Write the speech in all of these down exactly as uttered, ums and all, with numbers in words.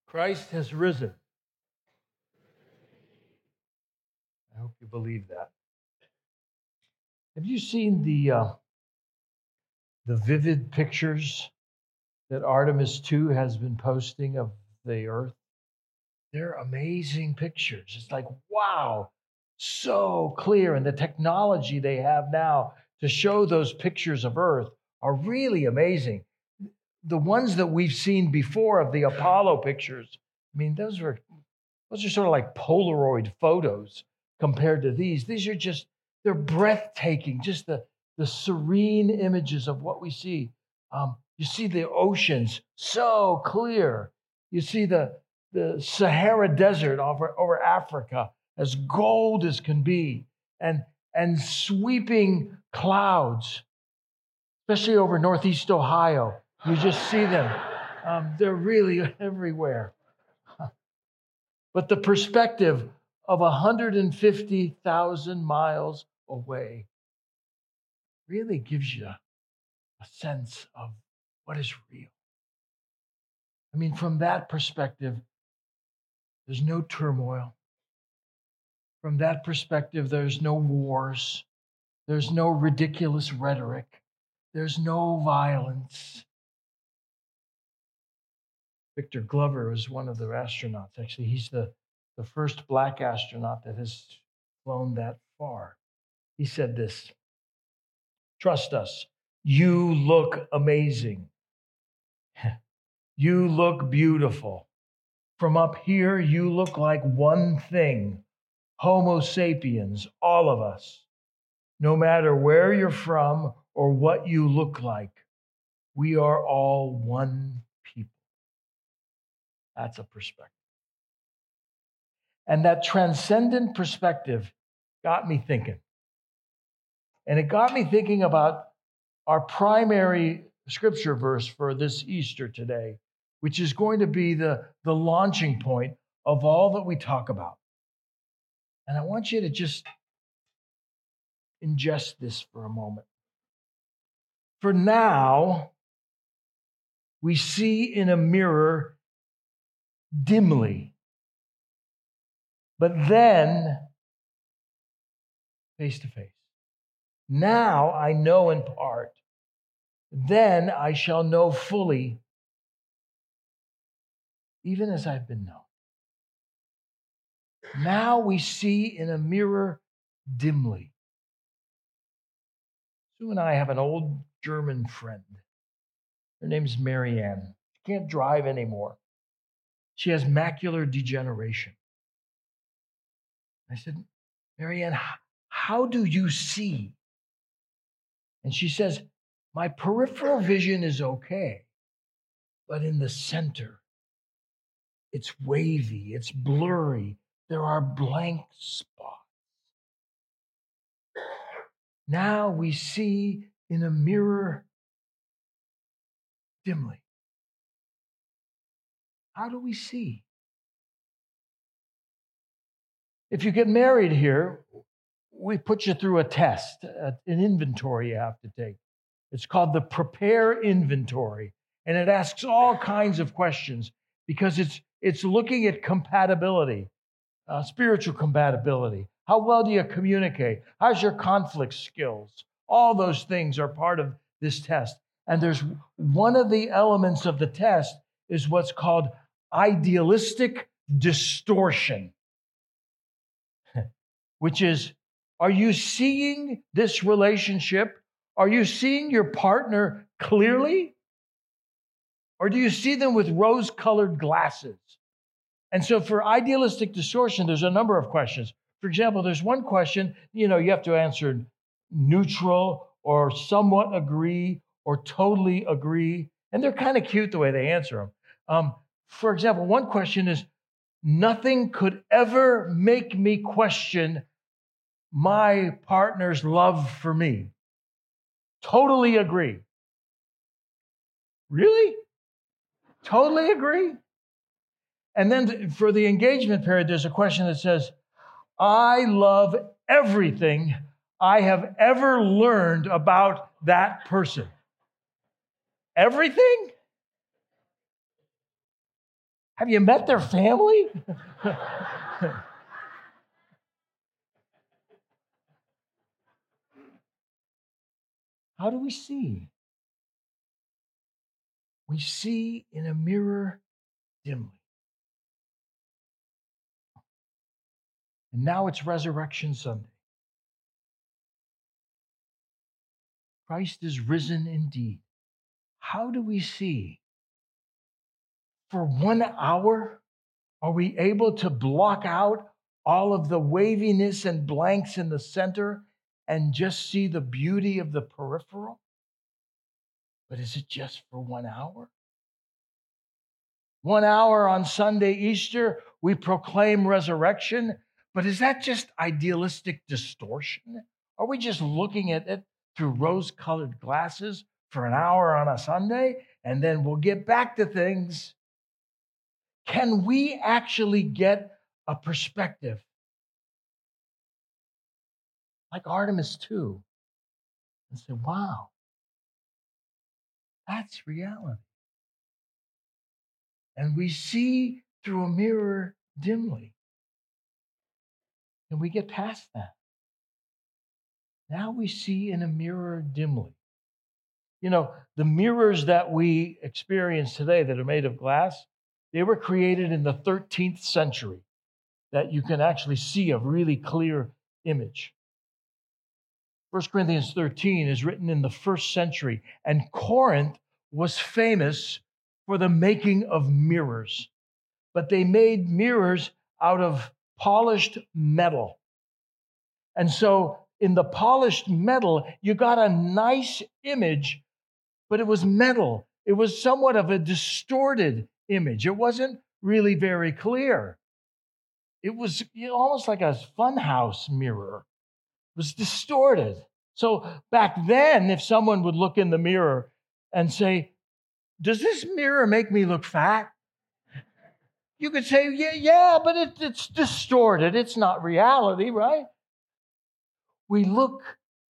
Christ has risen. I hope you believe that. Have you seen the uh, the vivid pictures that Artemis two has been posting of the Earth? They're amazing pictures. It's like, wow, so clear. And the technology they have now to show those pictures of Earth are really amazing. The ones that we've seen before of the Apollo pictures, I mean, those were those are sort of like Polaroid photos compared to these. These are just, they're breathtaking, just the, the serene images of what we see. Um, you see the oceans so clear. You see the, the Sahara Desert over, over Africa as gold as can be, and, and sweeping clouds, especially over Northeast Ohio. You just see them. Um, they're really everywhere. But the perspective of one hundred fifty thousand miles away really gives you a sense of what is real. I mean, from that perspective, there's no turmoil. From that perspective, there's no wars. There's no ridiculous rhetoric. There's no violence. Victor Glover is one of the astronauts. Actually, he's the, the first black astronaut that has flown that far. He said this: "Trust us. You look amazing. You look beautiful. From up here, you look like one thing. Homo sapiens, all of us. No matter where you're from or what you look like, we are all one people." That's a perspective. And that transcendent perspective got me thinking. And it got me thinking about our primary scripture verse for this Easter today, which is going to be the, the launching point of all that we talk about. And I want you to just ingest this for a moment. For now, we see in a mirror dimly, but then face to face. Now I know in part, then I shall know fully, even as I've been known. Now we see in a mirror dimly. Sue and I have an old German friend. Her name's Marianne. She can't drive anymore. She has macular degeneration. I said, "Marianne, how do you see?" And she says, "My peripheral vision is okay, but in the center, it's wavy, it's blurry. There are blank spots. Now we see in a mirror dimly." How do we see? If you get married here, we put you through a test, an inventory you have to take. It's called the Prepare Inventory, and it asks all kinds of questions because it's it's looking at compatibility, uh, spiritual compatibility. How well do you communicate? How's your conflict skills? All those things are part of this test. And there's one of the elements of the test is what's called idealistic distortion, which is, are you seeing this relationship? Are you seeing your partner clearly? Or do you see them with rose-colored glasses? And so for idealistic distortion, there's a number of questions. For example, there's one question, you know, you have to answer neutral or somewhat agree or totally agree. And they're kind of cute the way they answer them. Um, for example, one question is, nothing could ever make me question my partner's love for me. Totally agree. Really? Totally agree? And then for the engagement period, there's a question that says, I love everything I have ever learned about that person. Everything? Have you met their family? How do we see? We see in a mirror dimly. And now it's Resurrection Sunday. Christ is risen indeed. How do we see? For one hour, are we able to block out all of the waviness and blanks in the center and just see the beauty of the peripheral? But is it just for one hour? One hour on Sunday, Easter, we proclaim resurrection, but is that just idealistic distortion? Are we just looking at it through rose-colored glasses for an hour on a Sunday, and then we'll get back to things? Can we actually get a perspective like Artemis two and say, wow, that's reality? And we see through a mirror dimly. And we get past that. Now we see in a mirror dimly. You know, the mirrors that we experience today that are made of glass, they were created in the thirteenth century, that you can actually see a really clear image. First Corinthians thirteen is written in the first century, and Corinth was famous for the making of mirrors. But they made mirrors out of polished metal. And so in the polished metal, you got a nice image, but it was metal. It was somewhat of a distorted image. It wasn't really very clear. It was you know, almost like a funhouse mirror. It was distorted. So back then, if someone would look in the mirror and say, does this mirror make me look fat? You could say, yeah, yeah, but it, it's distorted. It's not reality, right? We look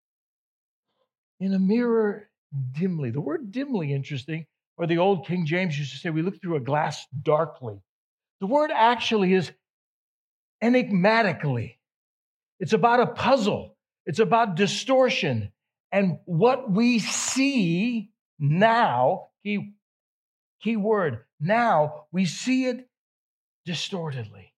in a mirror dimly. The word dimly, interesting, or the old King James used to say, we look through a glass darkly. The word actually is enigmatically. It's about a puzzle. It's about distortion. And what we see now, key, key word, now we see it distortedly.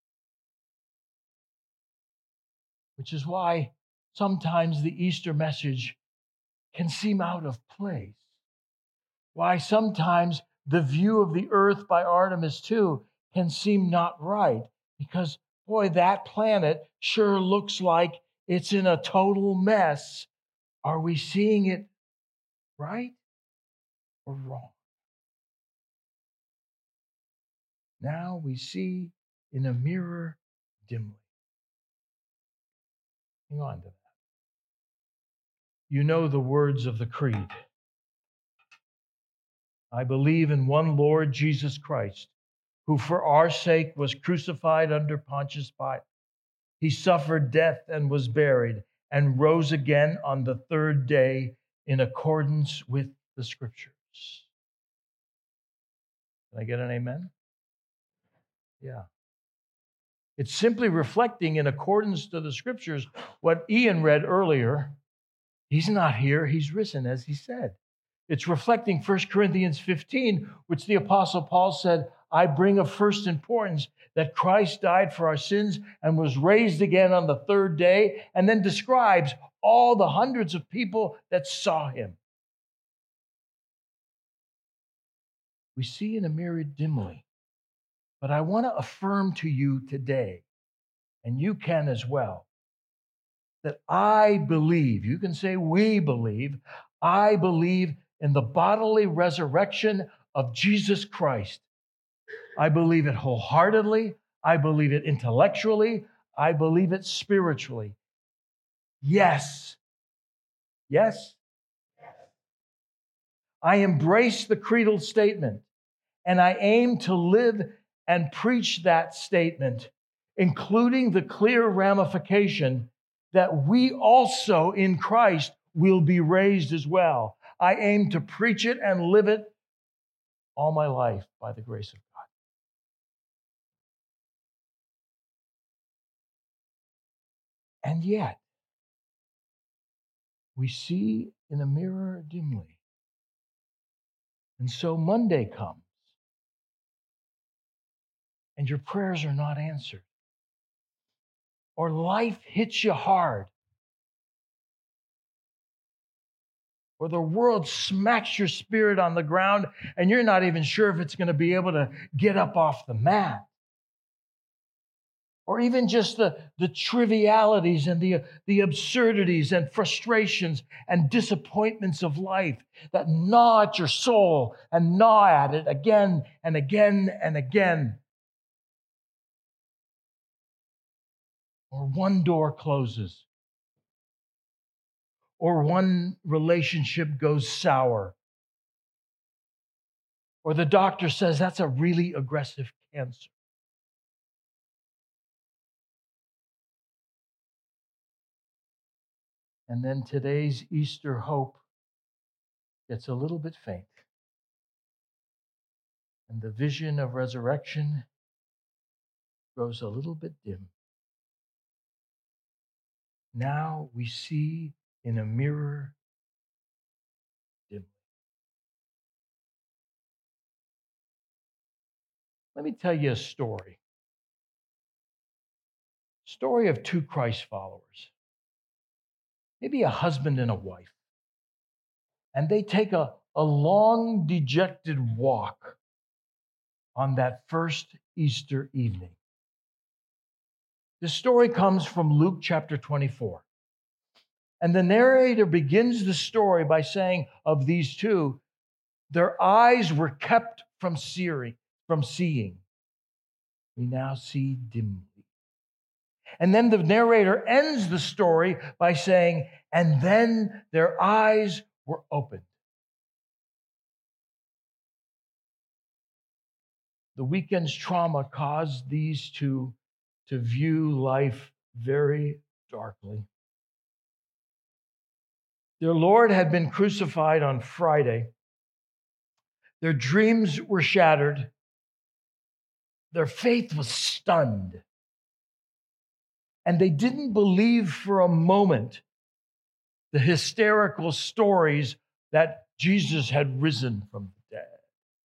Which is why sometimes the Easter message can seem out of place. Why sometimes the view of the earth by Artemis two can seem not right. Because, boy, that planet sure looks like it's in a total mess. Are we seeing it right or wrong? Now we see in a mirror dimly. Hang on to that. You know the words of the creed. I believe in one Lord Jesus Christ, who for our sake was crucified under Pontius Pilate. He suffered death and was buried and rose again on the third day in accordance with the Scriptures. Can I get an amen? Yeah. It's simply reflecting in accordance to the Scriptures what Ian read earlier. He's not here, he's risen, as he said. It's reflecting First Corinthians fifteen, which the Apostle Paul said, I bring of first importance that Christ died for our sins and was raised again on the third day, and then describes all the hundreds of people that saw him. We see in a mirror dimly, but I want to affirm to you today, and you can as well, that I believe, you can say we believe, I believe in the bodily resurrection of Jesus Christ. I believe it wholeheartedly. I believe it intellectually. I believe it spiritually. Yes. Yes. I embrace the creedal statement, and I aim to live and preach that statement, including the clear ramification that we also in Christ will be raised as well. I aim to preach it and live it all my life by the grace of God. And yet, we see in a mirror dimly. And so Monday comes, and your prayers are not answered. Or life hits you hard. Or the world smacks your spirit on the ground, and you're not even sure if it's going to be able to get up off the mat. Or even just the, the trivialities and the, the absurdities and frustrations and disappointments of life that gnaw at your soul and gnaw at it again and again and again. Or one door closes. Or one relationship goes sour. Or the doctor says that's a really aggressive cancer. And then today's Easter hope gets a little bit faint. And the vision of resurrection grows a little bit dim. Now we see in a mirror dimly. Let me tell you a story. Story of two Christ followers. Maybe a husband and a wife. And they take a, a long, dejected walk on that first Easter evening. The story comes from Luke chapter twenty-four. And the narrator begins the story by saying of these two, their eyes were kept from seeing, from seeing. We now see dimly. And then the narrator ends the story by saying, and then their eyes were opened. The weekend's trauma caused these two to view life very darkly. Their Lord had been crucified on Friday. Their dreams were shattered. Their faith was stunned. And they didn't believe for a moment the hysterical stories that Jesus had risen from the dead.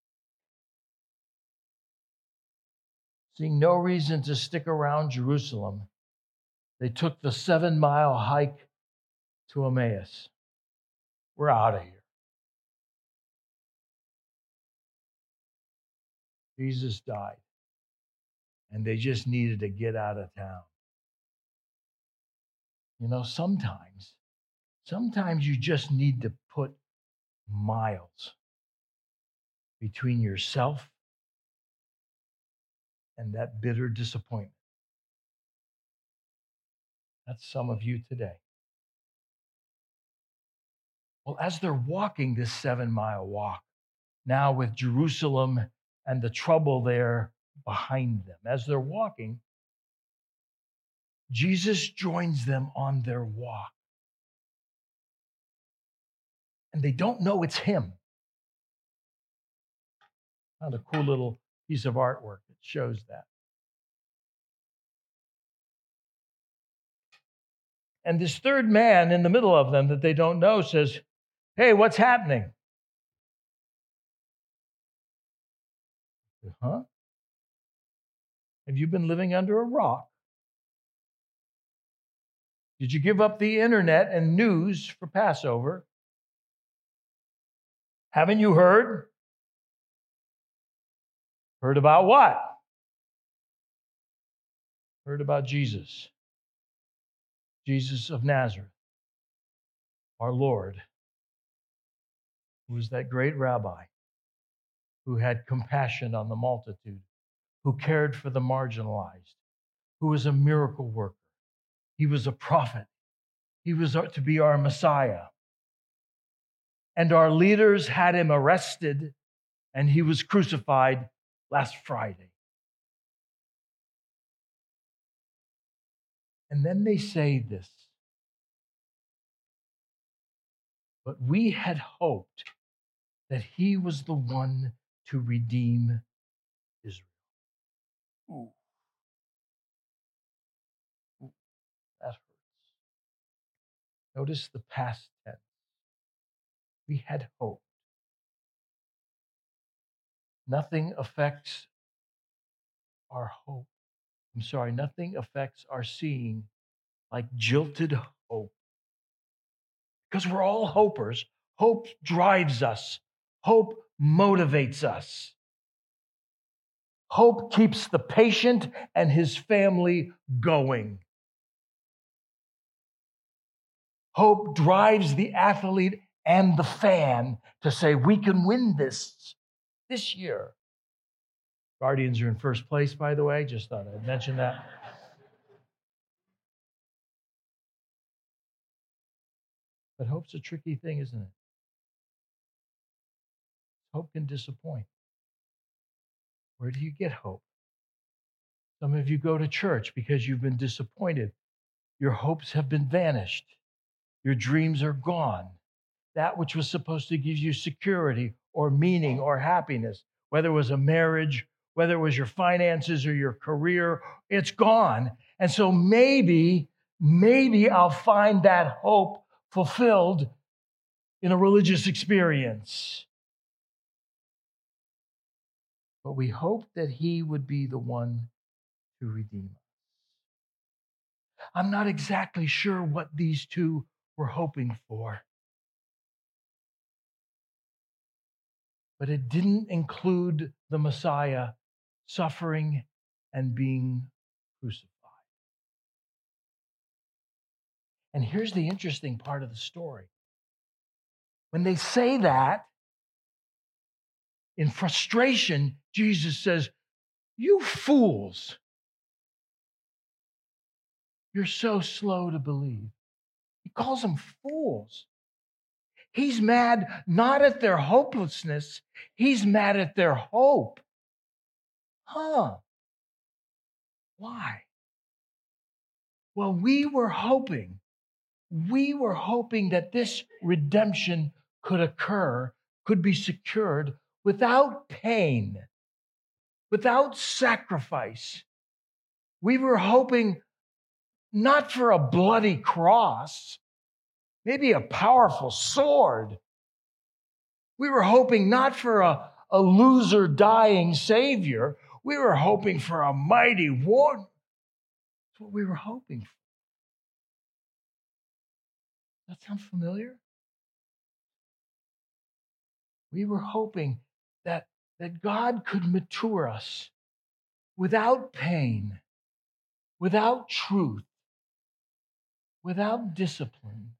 Seeing no reason to stick around Jerusalem, they took the seven-mile hike to Emmaus. We're out of here. Jesus died, and they just needed to get out of town. You know, sometimes, sometimes you just need to put miles between yourself and that bitter disappointment. That's some of you today. Well, as they're walking this seven-mile walk, now with Jerusalem and the trouble there behind them, as they're walking, Jesus joins them on their walk. And they don't know it's him. Found a cool little piece of artwork that shows that. And this third man in the middle of them that they don't know says, hey, what's happening? Huh? Have you been living under a rock? Did you give up the internet and news for Passover? Haven't you heard? Heard about what? Heard about Jesus. Jesus of Nazareth, our Lord, who was that great rabbi who had compassion on the multitude, who cared for the marginalized, who was a miracle worker. He was a prophet. He was to be our Messiah. And our leaders had him arrested, and he was crucified last Friday. And then they say this, but we had hoped that he was the one to redeem Israel. Ooh. Ooh, that hurts. Notice the past tense. We had hope. Nothing affects our hope. I'm sorry, nothing affects our seeing like jilted hope. Because we're all hopers. Hope drives us. Hope motivates us. Hope keeps the patient and his family going. Hope drives the athlete and the fan to say, we can win this this year. Guardians are in first place, by the way. Just thought I'd mention that. But hope's a tricky thing, isn't it? Hope can disappoint. Where do you get hope? Some of you go to church because you've been disappointed. Your hopes have been vanished. Your dreams are gone. That which was supposed to give you security or meaning or happiness, whether it was a marriage, whether it was your finances or your career, it's gone. And so maybe, maybe I'll find that hope fulfilled in a religious experience. But we hope that he would be the one to redeem us. I'm not exactly sure what these two were hoping for. But it didn't include the Messiah suffering and being crucified. And here's the interesting part of the story. When they say that, in frustration, Jesus says, "You fools, you're so slow to believe." He calls them fools. He's mad not at their hopelessness, he's mad at their hope. Huh? Why? Well, we were hoping, we were hoping that this redemption could occur, could be secured without pain, without sacrifice. We were hoping not for a bloody cross, maybe a powerful sword. We were hoping not for a, a loser dying savior. We were hoping for a mighty war. That's what we were hoping for. Does that sound familiar? We were hoping that, that God could mature us without pain, without truth, without discipline.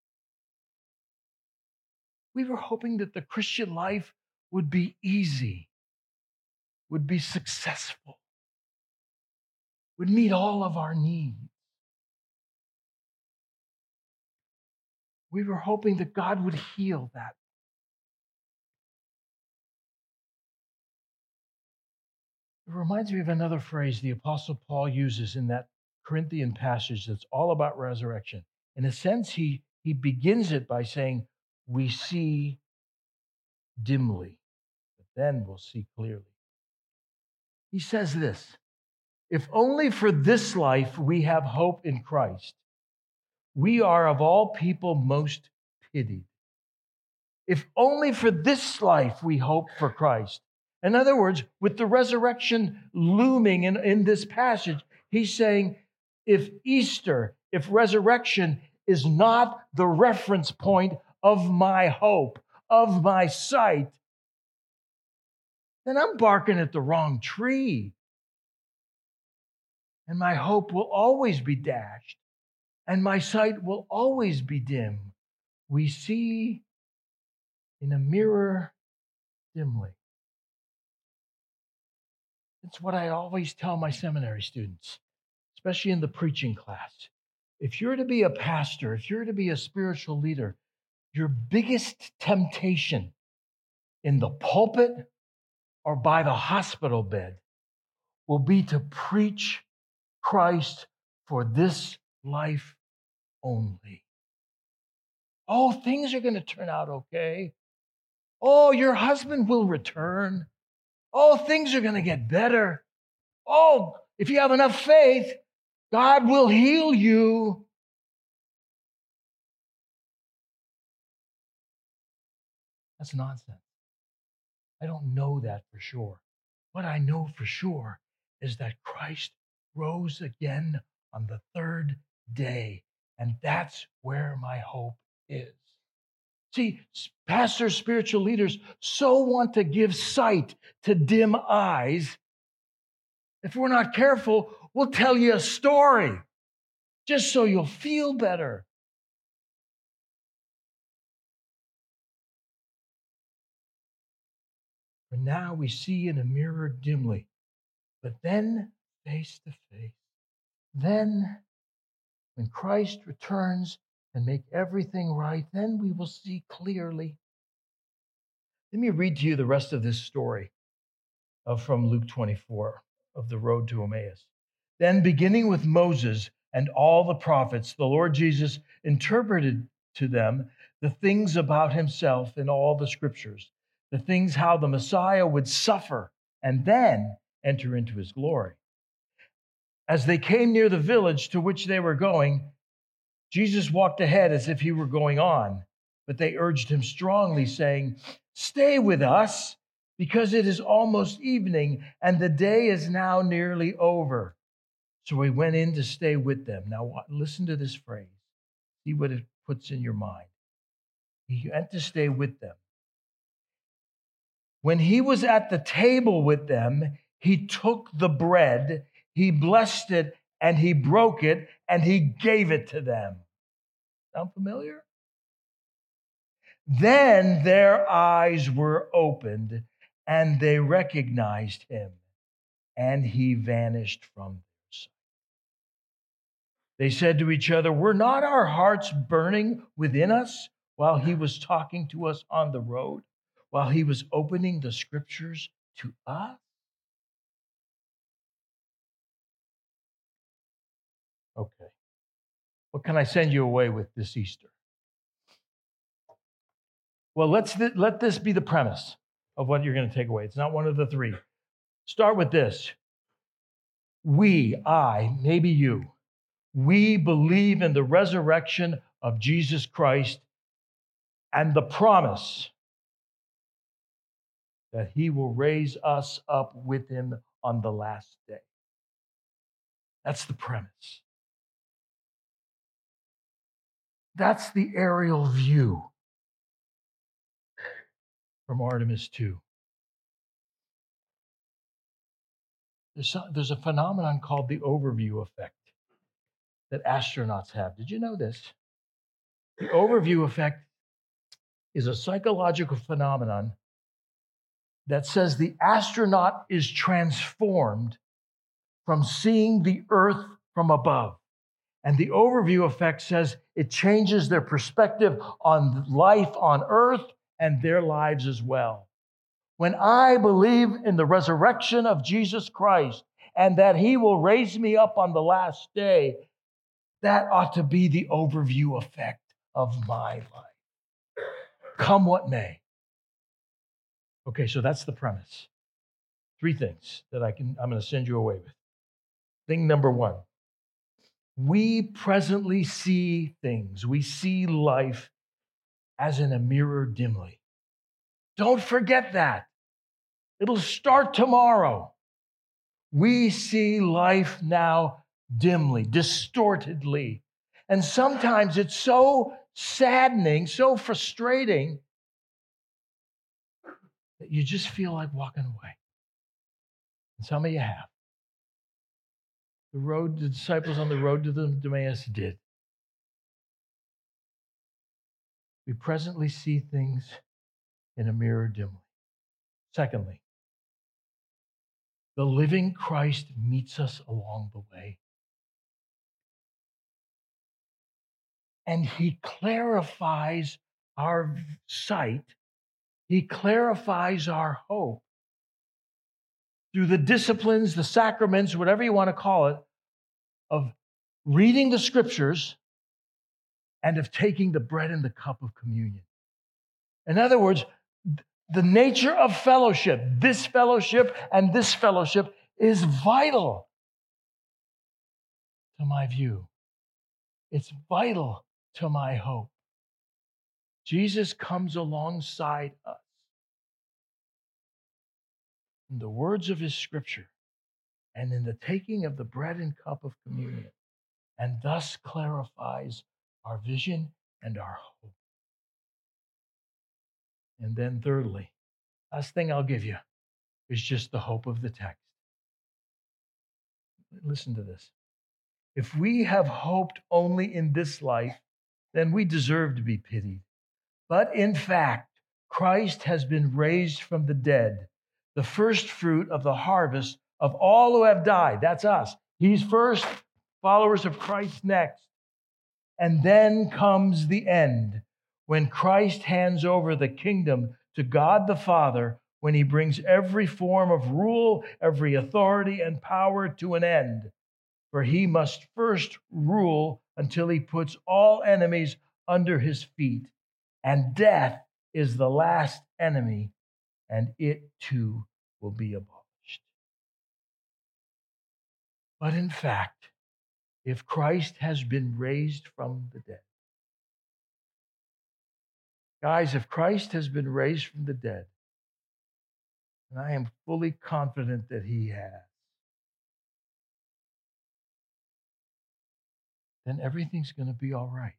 We were hoping that the Christian life would be easy, would be successful, would meet all of our needs. We were hoping that God would heal that. It reminds me of another phrase the Apostle Paul uses in that Corinthian passage that's all about resurrection. In a sense, he, he begins it by saying, we see dimly, but then we'll see clearly. He says this, if only for this life we have hope in Christ, we are of all people most pitied. If only for this life we hope for Christ. In other words, with the resurrection looming in, in this passage, he's saying, if Easter, if resurrection is not the reference point of my hope, of my sight, then I'm barking at the wrong tree. And my hope will always be dashed, and my sight will always be dim. We see in a mirror dimly. It's what I always tell my seminary students, especially in the preaching class. If you're to be a pastor, if you're to be a spiritual leader, your biggest temptation in the pulpit or by the hospital bed will be to preach Christ for this life only. Oh, things are going to turn out okay. Oh, your husband will return. Oh, things are going to get better. Oh, if you have enough faith, God will heal you. That's nonsense. I don't know that for sure. What I know for sure is that Christ rose again on the third day, and that's where my hope is. See, pastors, spiritual leaders so want to give sight to dim eyes. If we're not careful, we'll tell you a story just so you'll feel better. For now we see in a mirror dimly, but then face to face. Then, when Christ returns and make everything right, then we will see clearly. Let me read to you the rest of this story of, from Luke twenty-four of the road to Emmaus. Then, beginning with Moses and all the prophets, the Lord Jesus interpreted to them the things about himself in all the scriptures, the things how the Messiah would suffer and then enter into his glory. As they came near the village to which they were going, Jesus walked ahead as if he were going on, but they urged him strongly, saying, "Stay with us, because it is almost evening, and the day is now nearly over." So he went in to stay with them. Now, listen to this phrase. See what it puts in your mind. He went to stay with them. When he was at the table with them, he took the bread, he blessed it, and he broke it, and he gave it to them. Sound familiar? Then their eyes were opened, and they recognized him, and he vanished from their sight. They said to each other, "Were not our hearts burning within us while he was talking to us on the road, while he was opening the scriptures to us?" Okay. What can I send you away with this Easter? Well, let's th- let this be the premise of what you're going to take away. It's not one of the three. Start with this. We, I, maybe you, we believe in the resurrection of Jesus Christ and the promise that he will raise us up with him on the last day. That's the premise. That's the aerial view from Artemis two. There's, some, there's a phenomenon called the overview effect that astronauts have. Did you know this? The overview effect is a psychological phenomenon that says the astronaut is transformed from seeing the Earth from above. And the overview effect says it changes their perspective on life on Earth and their lives as well. When I believe in the resurrection of Jesus Christ and that he will raise me up on the last day, that ought to be the overview effect of my life. Come what may. Okay, so that's the premise. Three things that I can, I'm going to send you away with. Thing number one, we presently see things. We see life as in a mirror dimly. Don't forget that. It'll start tomorrow. We see life now dimly, distortedly. And sometimes it's so saddening, so frustrating, that you just feel like walking away. And some of you have. The road, the disciples on the road to the Emmaus did. We presently see things in a mirror dimly. Secondly, the living Christ meets us along the way. And he clarifies our sight. He clarifies our hope through the disciplines, the sacraments, whatever you want to call it, of reading the scriptures and of taking the bread and the cup of communion. In other words, the nature of fellowship, this fellowship and this fellowship, is vital to my view. It's vital to my hope. Jesus comes alongside us. In the words of his scripture and in the taking of the bread and cup of communion, and thus clarifies our vision and our hope. And then thirdly, last thing I'll give you is just the hope of the text. Listen to this. If we have hoped only in this life, then we deserve to be pitied. But in fact, Christ has been raised from the dead, the first fruit of the harvest of all who have died. That's us. He's first, followers of Christ next. And then comes the end, when Christ hands over the kingdom to God the Father, when he brings every form of rule, every authority and power to an end. For he must first rule until he puts all enemies under his feet. And death is the last enemy, and it too will be abolished. But in fact, if Christ has been raised from the dead, guys, if Christ has been raised from the dead, and I am fully confident that he has, then everything's going to be all right.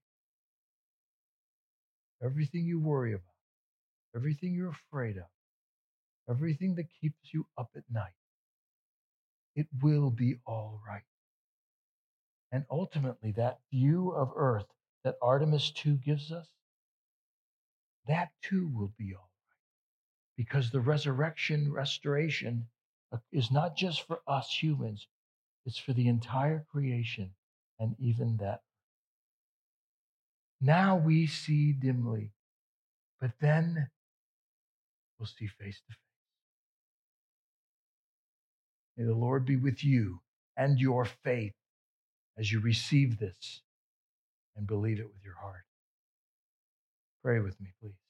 Everything you worry about, everything you're afraid of, everything that keeps you up at night, it will be all right. And ultimately, that view of earth that Artemis two gives us, that too will be all right. Because the resurrection, restoration is not just for us humans, it's for the entire creation and even that. Now we see dimly, but then we'll see face to face. May the Lord be with you and your faith as you receive this and believe it with your heart. Pray with me, please.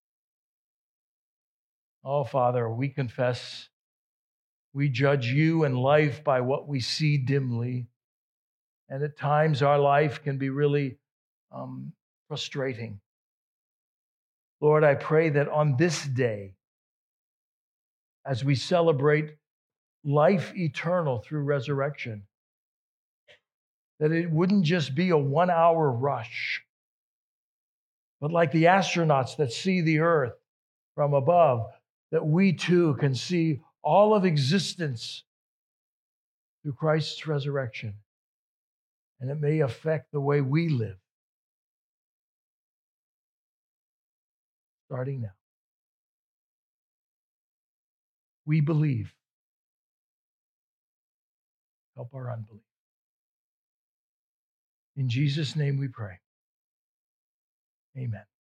Oh, Father, we confess we judge you and life by what we see dimly. And at times our life can be really um, frustrating. Lord, I pray that on this day, as we celebrate life eternal through resurrection, that it wouldn't just be a one-hour rush, but like the astronauts that see the earth from above, that we too can see all of existence through Christ's resurrection. And it may affect the way we live, starting now. We believe. Help our unbelief. In Jesus' name we pray. Amen.